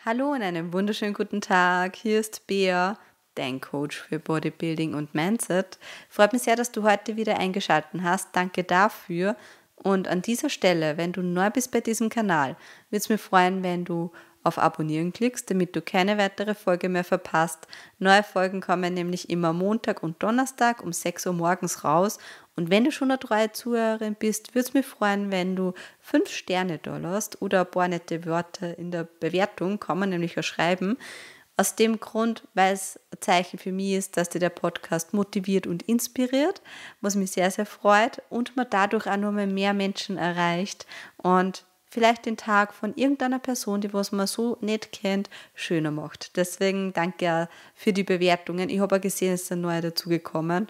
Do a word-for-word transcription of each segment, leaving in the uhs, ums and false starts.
Hallo und einen wunderschönen guten Tag. Hier ist Bea, dein Coach für Bodybuilding und Mindset. Freut mich sehr, dass du heute wieder eingeschaltet hast. Danke dafür. Und an dieser Stelle, wenn du neu bist bei diesem Kanal, würde es mich freuen, wenn du auf Abonnieren klickst, damit du keine weitere Folge mehr verpasst. Neue Folgen kommen nämlich immer Montag und Donnerstag um sechs Uhr morgens raus. Und wenn du schon eine treue Zuhörerin bist, würde es mich freuen, wenn du fünf Sterne da lässt oder ein paar nette Wörter in der Bewertung, kann man nämlich auch schreiben. Aus dem Grund, weil es ein Zeichen für mich ist, dass dir der Podcast motiviert und inspiriert, was mich sehr, sehr freut und man dadurch auch noch mal mehr Menschen erreicht und vielleicht den Tag von irgendeiner Person, die was man so nicht kennt, schöner macht. Deswegen danke auch für die Bewertungen. Ich habe auch gesehen, es sind neue dazugekommen.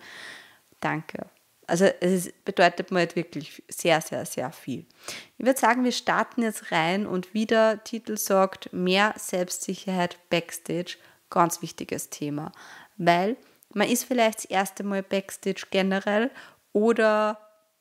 Danke. Also es bedeutet mir halt wirklich sehr, sehr, sehr viel. Ich würde sagen, wir starten jetzt rein und wie der Titel sagt, mehr Selbstsicherheit Backstage, ganz wichtiges Thema. Weil man ist vielleicht das erste Mal Backstage generell oder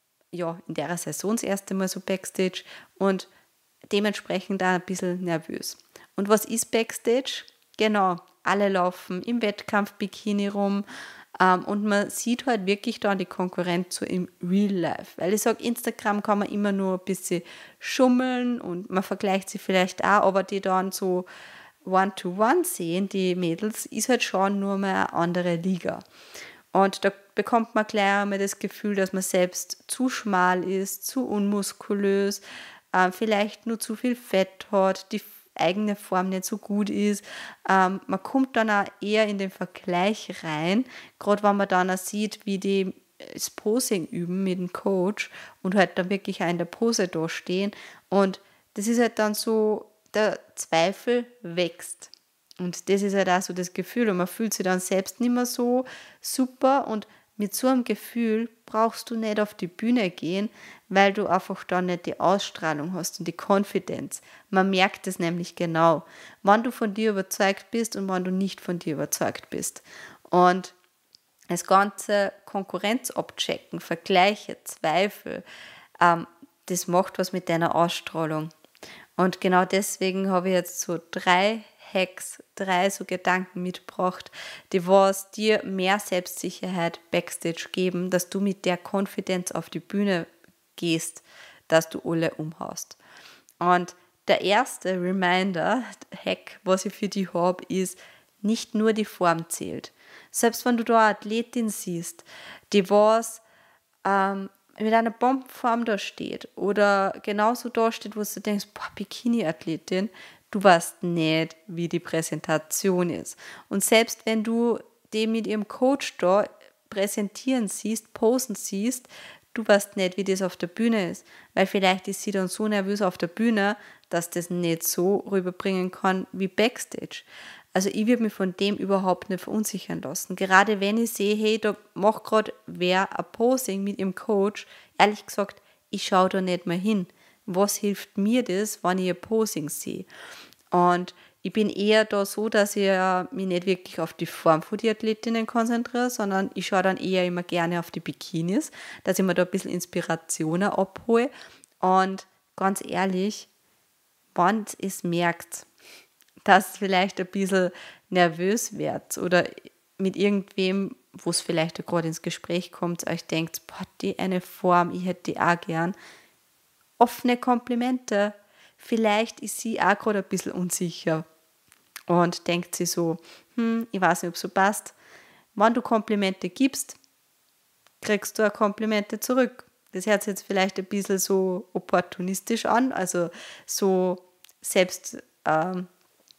ja, in der Saison das erste Mal so Backstage und dementsprechend auch ein bisschen nervös. Und was ist Backstage? Genau, alle laufen im Wettkampf-Bikini rum, Um, und man sieht halt wirklich dann die Konkurrenz so im Real Life. Weil ich sage, Instagram kann man immer nur ein bisschen schummeln und man vergleicht sie vielleicht auch, aber die dann so One-to-One sehen, die Mädels, ist halt schon nur mal eine andere Liga. Und da bekommt man gleich einmal das Gefühl, dass man selbst zu schmal ist, zu unmuskulös, äh, vielleicht nur zu viel Fett hat, die eigene Form nicht so gut ist. Ähm, man kommt dann auch eher in den Vergleich rein, gerade wenn man dann auch sieht, wie die das Posing üben mit dem Coach und halt dann wirklich auch in der Pose da stehen. Und das ist halt dann so, der Zweifel wächst. Und das ist halt auch so das Gefühl und man fühlt sich dann selbst nicht mehr so super und mit so einem Gefühl brauchst du nicht auf die Bühne gehen, weil du einfach dann nicht die Ausstrahlung hast und die Konfidenz. Man merkt es nämlich genau, wann du von dir überzeugt bist und wann du nicht von dir überzeugt bist. Und das ganze Konkurrenz abchecken, Vergleiche, Zweifel, ähm, das macht was mit deiner Ausstrahlung. Und genau deswegen habe ich jetzt so drei Hacks, drei so Gedanken mitgebracht, die was dir mehr Selbstsicherheit Backstage geben, dass du mit der Konfidenz auf die Bühne gehst, dass du alle umhaust. Und der erste Reminder, Hack, was ich für dich habe, ist, nicht nur die Form zählt. Selbst wenn du da eine Athletin siehst, die was ähm, mit einer Bombenform da steht oder genauso da steht, wo du denkst, boah, Bikini-Athletin, du weißt nicht, wie die Präsentation ist. Und selbst wenn du die mit ihrem Coach da präsentieren siehst, posen siehst, du weißt nicht, wie das auf der Bühne ist. Weil vielleicht ist sie dann so nervös auf der Bühne, dass das nicht so rüberbringen kann wie Backstage. Also ich würde mich von dem überhaupt nicht verunsichern lassen. Gerade wenn ich sehe, hey, da macht gerade wer ein Posing mit ihrem Coach, ehrlich gesagt, ich schaue da nicht mehr hin. Was hilft mir das, wenn ich ein Posing sehe? Und ich bin eher da so, dass ich mich nicht wirklich auf die Form von den Athletinnen konzentriere, sondern ich schaue dann eher immer gerne auf die Bikinis, dass ich mir da ein bisschen Inspirationen abhole. Und ganz ehrlich, wenn ihr es merkt, dass ihr vielleicht ein bisschen nervös werdet oder mit irgendwem, wo es vielleicht gerade ins Gespräch kommt, euch denkt, boah, die eine Form, ich hätte die auch gern. Offene Komplimente. Vielleicht ist sie auch gerade ein bisschen unsicher und denkt sie so, hm, ich weiß nicht, ob es so passt. Wenn du Komplimente gibst, kriegst du auch Komplimente zurück. Das hört sich jetzt vielleicht ein bisschen so opportunistisch an, also so selbst ähm,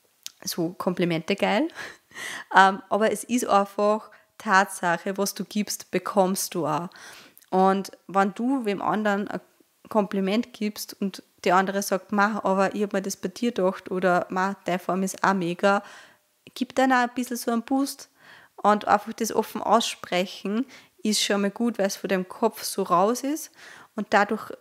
so Komplimente geil. ähm, aber es ist einfach Tatsache, was du gibst, bekommst du auch. Und wenn du wem anderen ein Kompliment gibst und der andere sagt, ma, aber ich habe mir das bei dir gedacht oder ma, deine Form ist auch mega, gib dann auch ein bisschen so einen Boost und einfach das offen aussprechen ist schon mal gut, weil es von deinem Kopf so raus ist und dadurch,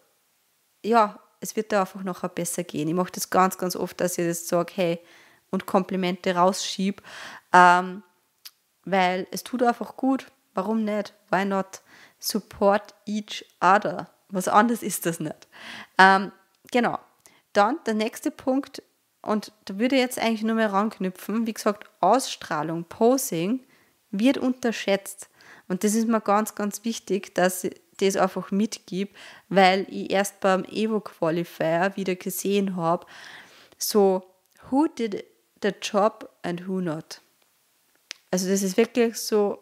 ja, es wird da einfach nachher besser gehen. Ich mache das ganz, ganz oft, dass ich das sage, hey, und Komplimente rausschiebe, ähm, weil es tut einfach gut. Warum nicht? Why not? Support each other. Was anderes ist das nicht. Ähm, genau. Dann der nächste Punkt, und da würde ich jetzt eigentlich nur mehr ranknüpfen, wie gesagt, Ausstrahlung, Posing wird unterschätzt. Und das ist mir ganz, ganz wichtig, dass ich das einfach mitgebe, weil ich erst beim Evo Qualifier wieder gesehen habe, so, who did the job and who not? Also das ist wirklich so,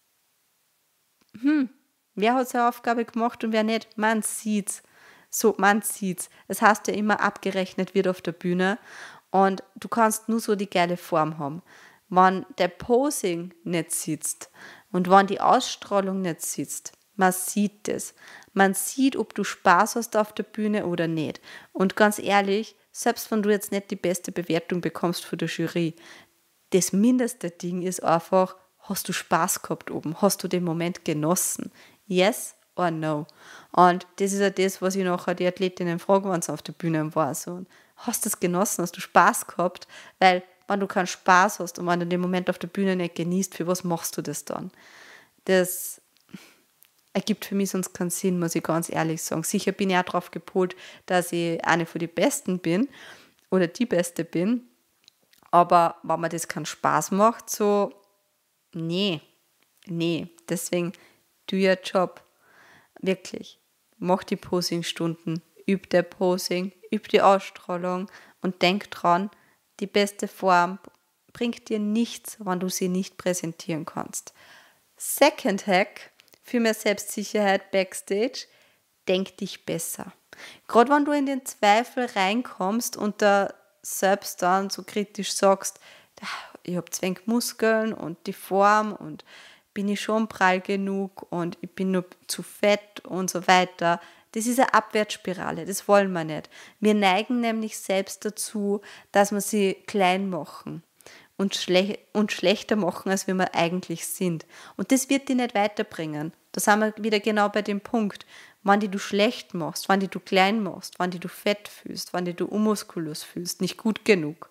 hm, wer hat seine Aufgabe gemacht und wer nicht? Man sieht's. So, man sieht's. Es heißt ja immer, abgerechnet wird auf der Bühne und du kannst nur so die geile Form haben. Wenn der Posing nicht sitzt und wenn die Ausstrahlung nicht sitzt, man sieht das. Man sieht, ob du Spaß hast auf der Bühne oder nicht. Und ganz ehrlich, selbst wenn du jetzt nicht die beste Bewertung bekommst von der Jury, das mindeste Ding ist einfach, hast du Spaß gehabt oben? Hast du den Moment genossen? Yes or no? Und das ist ja das, was ich nachher die Athletinnen frage, wenn sie auf der Bühne waren. So, hast du es genossen? Hast du Spaß gehabt? Weil, wenn du keinen Spaß hast und wenn du den Moment auf der Bühne nicht genießt, für was machst du das dann? Das ergibt für mich sonst keinen Sinn, muss ich ganz ehrlich sagen. Sicher bin ich auch darauf gepolt, dass ich eine von den Besten bin oder die Beste bin. Aber wenn mir das keinen Spaß macht, so, nee, nee. Deswegen, do your job. Wirklich. Mach die Posingstunden, üb der Posing, üb die Ausstrahlung und denk dran, die beste Form bringt dir nichts, wenn du sie nicht präsentieren kannst. Second Hack für mehr Selbstsicherheit backstage, denk dich besser. Gerade wenn du in den Zweifel reinkommst und da selbst dann so kritisch sagst, ich habe zu wenig Muskeln und die Form und bin ich schon prall genug und ich bin nur zu fett und so weiter. Das ist eine Abwärtsspirale, das wollen wir nicht. Wir neigen nämlich selbst dazu, dass wir sie klein machen und, schle- und schlechter machen, als wir eigentlich sind. Und das wird dich nicht weiterbringen. Da sind wir wieder genau bei dem Punkt. Wenn die du schlecht machst, wenn die du klein machst, wenn die du fett fühlst, wenn die du unmuskulös fühlst, nicht gut genug,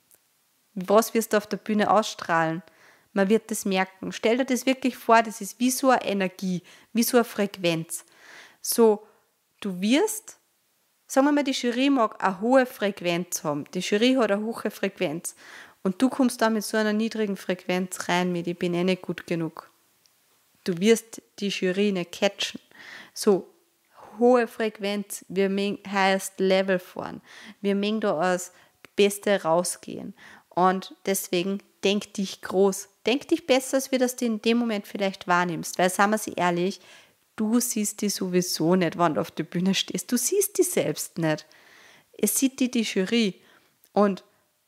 was wirst du auf der Bühne ausstrahlen? Man wird das merken. Stell dir das wirklich vor, das ist wie so eine Energie, wie so eine Frequenz. So, du wirst, sagen wir mal, die Jury mag eine hohe Frequenz haben. Die Jury hat eine hohe Frequenz. Und du kommst da mit so einer niedrigen Frequenz rein, mit ich bin eh nicht gut genug. Du wirst die Jury nicht catchen. So, hohe Frequenz, wir mögen highest Level fahren. Wir mögen da als Beste rausgehen. Und deswegen denk dich groß. Denk dich besser, als wir das in dem Moment vielleicht wahrnimmst. Weil, sagen wir sie ehrlich, du siehst die sowieso nicht, wenn du auf der Bühne stehst. Du siehst die selbst nicht. Es sieht die die Jury. Und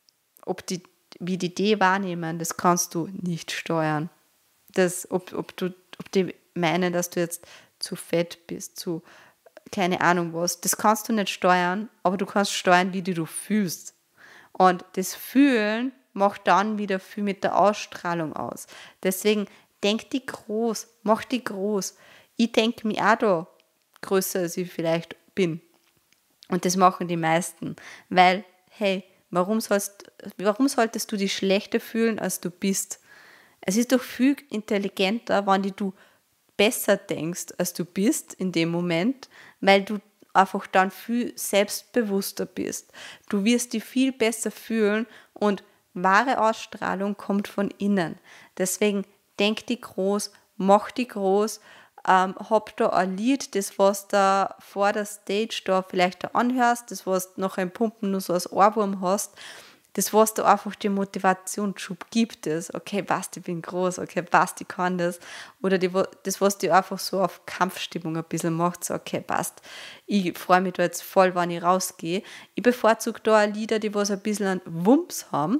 ob die, wie die die wahrnehmen, das kannst du nicht steuern. Das, ob, ob, du, ob die meinen, dass du jetzt zu fett bist, zu keine Ahnung was, das kannst du nicht steuern, aber du kannst steuern, wie du fühlst. Und das Fühlen macht dann wieder viel mit der Ausstrahlung aus. Deswegen denk die groß, mach die groß. Ich denke mich auch da größer, als ich vielleicht bin. Und das machen die meisten. Weil, hey, warum, sollst, warum solltest du dich schlechter fühlen, als du bist? Es ist doch viel intelligenter, wenn du besser denkst, als du bist in dem Moment, weil du einfach dann viel selbstbewusster bist. Du wirst dich viel besser fühlen und wahre Ausstrahlung kommt von innen. Deswegen denk die groß, mach die groß, ähm, hab da ein Lied, das was da vor der Stage da vielleicht da anhörst, das was nach einem Pumpen nur so als Ohrwurm hast, das was da einfach die Motivationsschub gibt es, okay, was, ich bin groß, okay, was, ich kann das, oder die, das was die einfach so auf Kampfstimmung ein bisschen macht, so okay, passt, ich freue mich da jetzt voll, wenn ich rausgehe. Ich bevorzuge da Lieder, die was ein bisschen einen Wumms haben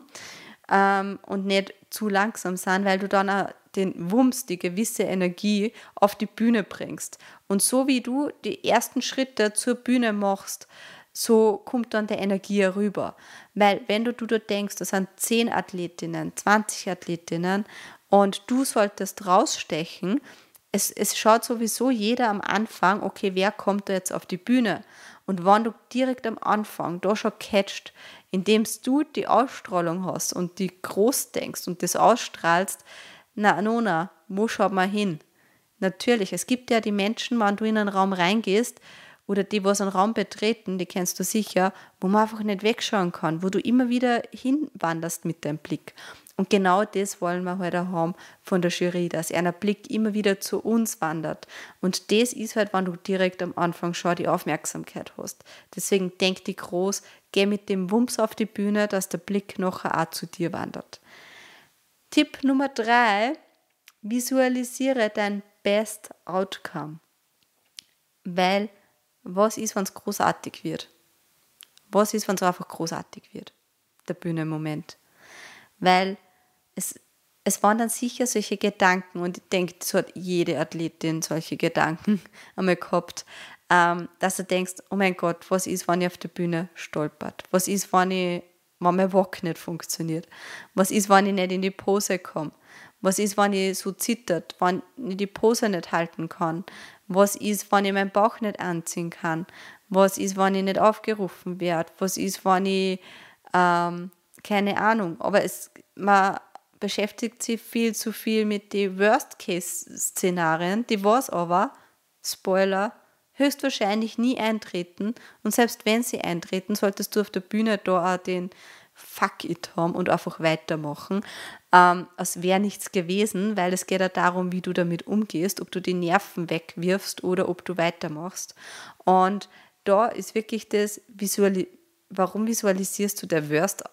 ähm, und nicht zu langsam sind, weil du dann auch den Wumms, die gewisse Energie auf die Bühne bringst. Und so wie du die ersten Schritte zur Bühne machst, so kommt dann die Energie rüber. Weil wenn du, du da denkst, das sind zehn Athletinnen, zwanzig Athletinnen und du solltest rausstechen, es, es schaut sowieso jeder am Anfang, okay, wer kommt da jetzt auf die Bühne? Und wenn du direkt am Anfang da schon catcht, indem du die Ausstrahlung hast und die groß denkst und das ausstrahlst, na, Nona, wo schaut man hin? Natürlich, es gibt ja die Menschen, wenn du in einen Raum reingehst oder die, was einen Raum betreten, die kennst du sicher, wo man einfach nicht wegschauen kann, wo du immer wieder hinwanderst mit deinem Blick. Und genau das wollen wir heute haben von der Jury, dass einer Blick immer wieder zu uns wandert. Und das ist halt, wenn du direkt am Anfang schon die Aufmerksamkeit hast. Deswegen denk dich groß, geh mit dem Wumms auf die Bühne, dass der Blick nachher auch zu dir wandert. Tipp Nummer drei, visualisiere dein Best Outcome. Weil, was ist, wenn es großartig wird? Was ist, wenn es einfach großartig wird? Der Bühnenmoment. Weil es, es waren dann sicher solche Gedanken, und ich denke, so hat jede Athletin solche Gedanken einmal gehabt, ähm, dass du denkst, oh mein Gott, was ist, wenn ich auf der Bühne stolpert? Was ist, wenn, ich, wenn mein Walk nicht funktioniert? Was ist, wenn ich nicht in die Pose komme? Was ist, wenn ich so zittert, wenn ich die Pose nicht halten kann? Was ist, wenn ich meinen Bauch nicht anziehen kann? Was ist, wenn ich nicht aufgerufen werde? Was ist, wenn ich, ähm, keine Ahnung, aber es, man beschäftigt sich viel zu viel mit den Worst-Case-Szenarien, die was aber, Spoiler, höchstwahrscheinlich nie eintreten, und selbst wenn sie eintreten, solltest du auf der Bühne da auch den Fuck it haben und einfach weitermachen, ähm, als wäre nichts gewesen, weil es geht ja darum, wie du damit umgehst, ob du die Nerven wegwirfst oder ob du weitermachst. Und da ist wirklich das, Visuali- warum visualisierst du der Worst,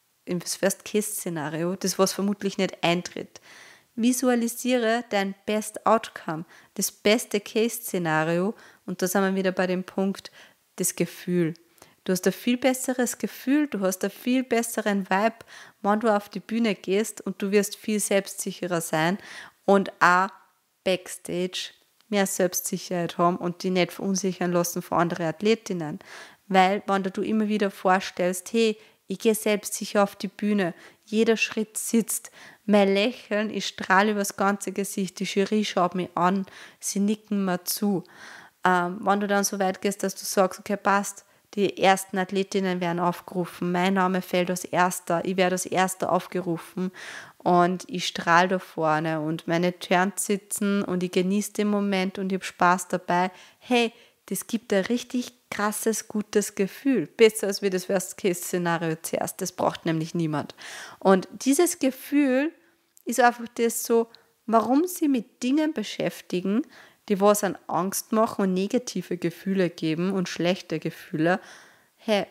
das Worst-Case-Szenario, das was vermutlich nicht eintritt. Visualisiere dein Best Outcome, das beste Case-Szenario, und da sind wir wieder bei dem Punkt, das Gefühl. Du hast ein viel besseres Gefühl, du hast einen viel besseren Vibe, wenn du auf die Bühne gehst, und du wirst viel selbstsicherer sein und auch Backstage mehr Selbstsicherheit haben und dich nicht verunsichern lassen von anderen Athletinnen. Weil, wenn du immer wieder vorstellst, hey, ich gehe selbstsicher auf die Bühne, jeder Schritt sitzt, mein Lächeln, ich strahle über das ganze Gesicht, die Jury schaut mich an, sie nicken mir zu. Ähm, wenn du dann so weit gehst, dass du sagst, okay, passt, die ersten Athletinnen werden aufgerufen, mein Name fällt als Erster, ich werde als Erster aufgerufen und ich strahle da vorne und meine Turns sitzen und ich genieße den Moment und ich habe Spaß dabei. Hey, das gibt ein richtig krasses, gutes Gefühl. Besser als wie das Worst-Case-Szenario zuerst. Das braucht nämlich niemand. Und dieses Gefühl ist einfach das so, warum sie mit Dingen beschäftigen, die was an Angst machen und negative Gefühle geben und schlechte Gefühle. Hey,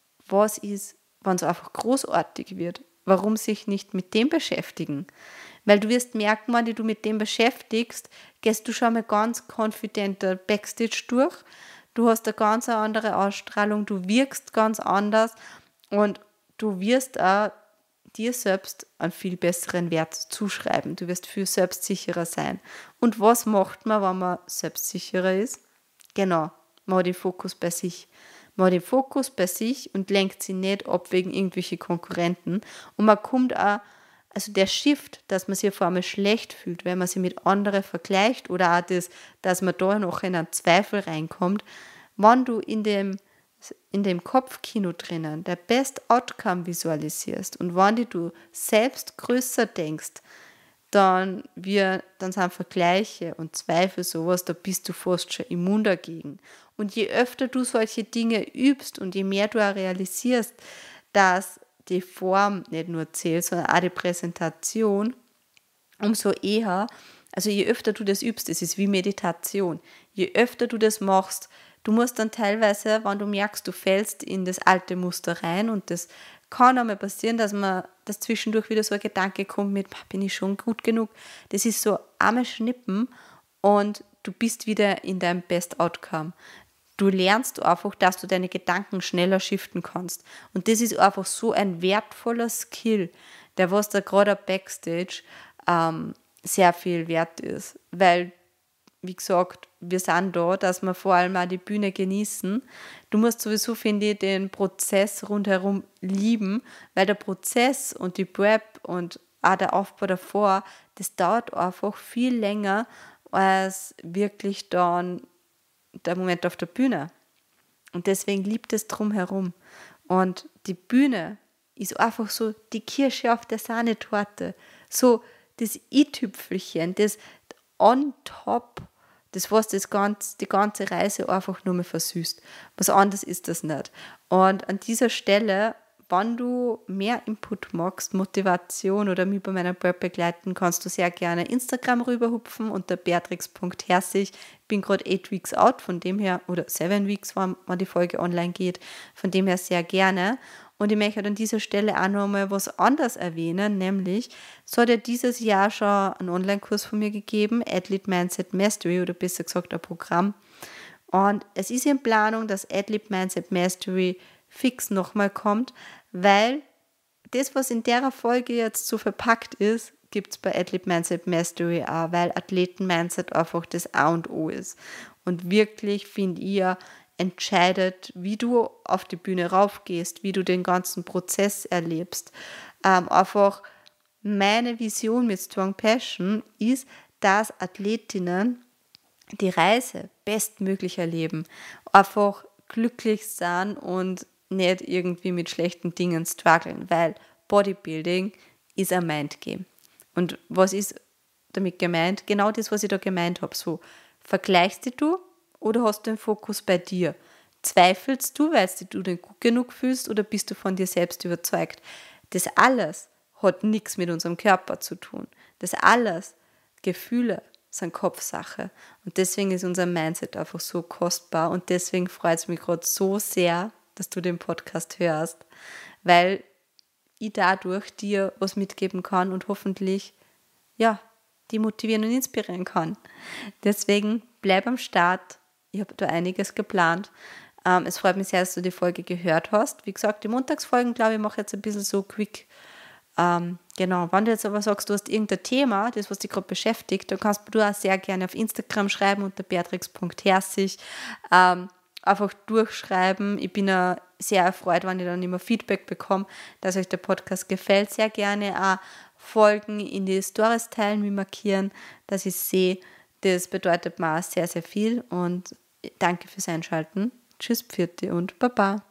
was ist, wenn es einfach großartig wird? Warum sich nicht mit dem beschäftigen? Weil du wirst merken, wenn du mit dem beschäftigst, gehst du schon mal ganz konfidenter Backstage durch. Du hast eine ganz andere Ausstrahlung, du wirkst ganz anders und du wirst auch dir selbst einen viel besseren Wert zuschreiben. Du wirst viel selbstsicherer sein. Und was macht man, wenn man selbstsicherer ist? Genau, man hat den Fokus bei sich. Man hat den Fokus bei sich und lenkt sich nicht ab wegen irgendwelchen Konkurrenten. Und man kommt auch, also der Shift, dass man sich auf einmal schlecht fühlt, wenn man sich mit anderen vergleicht, oder auch das, dass man da noch in einen Zweifel reinkommt, wenn du in dem in dem Kopfkino drinnen der Best Outcome visualisierst und wenn du selbst größer denkst, dann, wir, dann sind Vergleiche und Zweifel sowas, da bist du fast schon immun dagegen. Und je öfter du solche Dinge übst und je mehr du auch realisierst, dass die Form nicht nur zählt, sondern auch die Präsentation, umso eher, also je öfter du das übst, es ist wie Meditation, je öfter du das machst, du musst dann teilweise, wenn du merkst, du fällst in das alte Muster rein, und das kann einmal passieren, dass man dass zwischendurch wieder so ein Gedanke kommt mit, bin ich schon gut genug? Das ist so einmal schnippen und du bist wieder in deinem Best Outcome. Du lernst einfach, dass du deine Gedanken schneller shiften kannst. Und das ist einfach so ein wertvoller Skill, der was da gerade Backstage ähm, sehr viel wert ist. Weil, wie gesagt, wir sind da, dass wir vor allem auch die Bühne genießen. Du musst sowieso, finde ich, den Prozess rundherum lieben, weil der Prozess und die Prep und auch der Aufbau davor, das dauert einfach viel länger als wirklich dann der Moment auf der Bühne. Und deswegen liebt es drumherum. Und die Bühne ist einfach so die Kirsche auf der Sahnetorte. So das i-Tüpfelchen, das on top, das, was das ganz, die ganze Reise einfach nur mehr versüßt. Was anderes ist das nicht. Und an dieser Stelle, wenn du mehr Input magst, Motivation oder mich bei meiner Prep begleiten, kannst du sehr gerne Instagram rüberhupfen unter beatrix punkt herzig. Ich bin gerade eight weeks out, von dem her, oder seven weeks, wann, wann die Folge online geht, von dem her sehr gerne. Und ich möchte an dieser Stelle auch noch mal was anderes erwähnen, nämlich, es hat ja dieses Jahr schon einen Online-Kurs von mir gegeben, Athlete Mindset Mastery, oder besser gesagt ein Programm. Und es ist in Planung, dass Athlete Mindset Mastery fix nochmal kommt, weil das, was in der Folge jetzt so verpackt ist, gibt es bei Athlete Mindset Mastery auch, weil Athleten-Mindset einfach das A und O ist. Und wirklich, finde ich, entscheidet, wie du auf die Bühne raufgehst, wie du den ganzen Prozess erlebst. Ähm, einfach meine Vision mit Strong Passion ist, dass Athletinnen die Reise bestmöglich erleben, einfach glücklich sein und nicht irgendwie mit schlechten Dingen strugglen, weil Bodybuilding ist ein Mindgame. Und was ist damit gemeint? Genau das, was ich da gemeint habe. So, vergleichst dich du oder hast du den Fokus bei dir? Zweifelst du, weil du dich gut genug fühlst, oder bist du von dir selbst überzeugt? Das alles hat nichts mit unserem Körper zu tun. Das alles, Gefühle, sind Kopfsache. Und deswegen ist unser Mindset einfach so kostbar, und deswegen freut es mich gerade so sehr, dass du den Podcast hörst, weil ich dadurch dir was mitgeben kann und hoffentlich, ja, die motivieren und inspirieren kann. Deswegen bleib am Start. Ich habe da einiges geplant. Ähm, es freut mich sehr, dass du die Folge gehört hast. Wie gesagt, die Montagsfolgen, glaube ich, mache ich jetzt ein bisschen so quick. Ähm, genau, wenn du jetzt aber sagst, du hast irgendein Thema, das, was dich gerade beschäftigt, dann kannst du auch sehr gerne auf Instagram schreiben unter beatrix punkt herzig. Ähm, einfach durchschreiben. Ich bin auch sehr erfreut, wenn ich dann immer Feedback bekomme, dass euch der Podcast gefällt. Sehr gerne auch folgen, in die Stories teilen, wie markieren, dass ich sehe. Das bedeutet mir auch sehr, sehr viel, und danke fürs Einschalten. Tschüss, Pfiat und Baba.